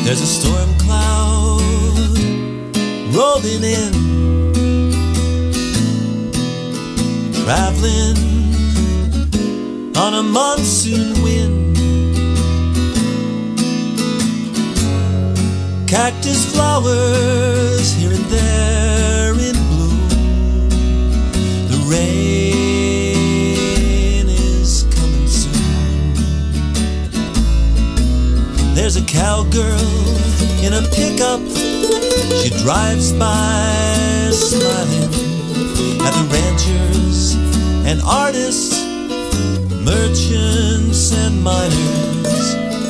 There's a storm cloud rolling in, traveling on a monsoon wind. Cactus flowers here and there in bloom. The rain is coming soon. There's a cowgirl in a pickup. She drives by smiling at the ranchers and artists, merchants and miners.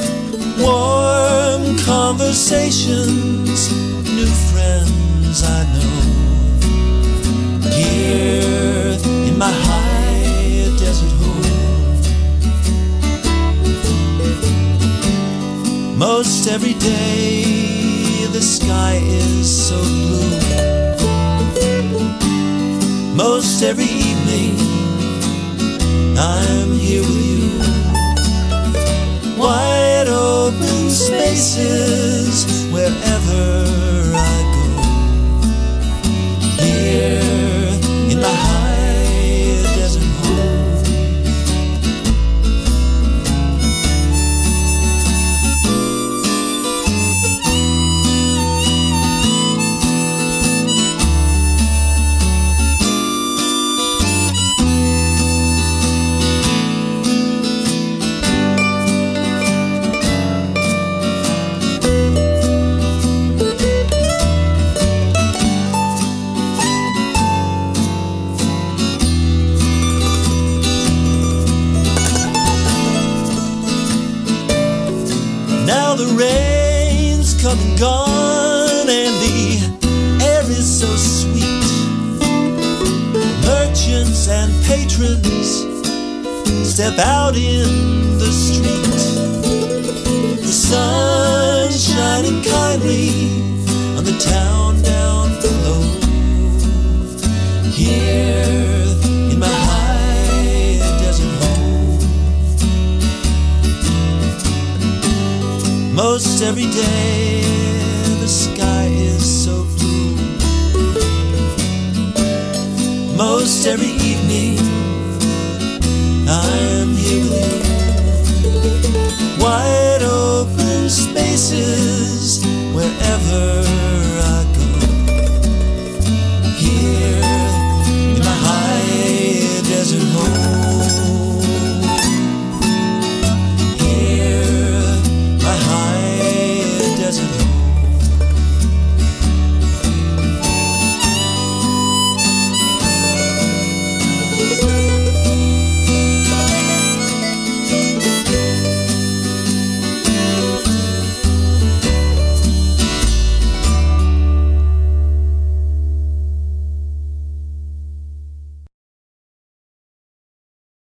Warm conversations, new friends I know. Here in my high desert home, most every day the sky is so blue. Most every evening I'm here with you. Wide open spaces wherever I go. Here in my high desert home. Now the rain's come and gone, and the air is so sweet. Merchants and patrons step out in the street. The sun shining kindly on the town down below. Here in my high desert home, most every day the sky is so blue. Most every evening I'm here with you. Wide open spaces wherever I go.